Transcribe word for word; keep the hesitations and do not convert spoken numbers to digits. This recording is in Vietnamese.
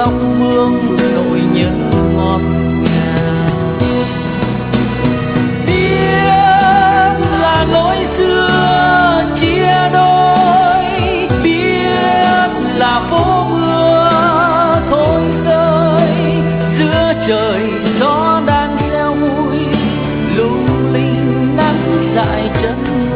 tóc vương nỗi nhớ ngọt ngào. Biết là lối xưa chia đôi, biết là phố mưa thôn rơi giữa trời gió đang reo vui lung linh nắng dại chân.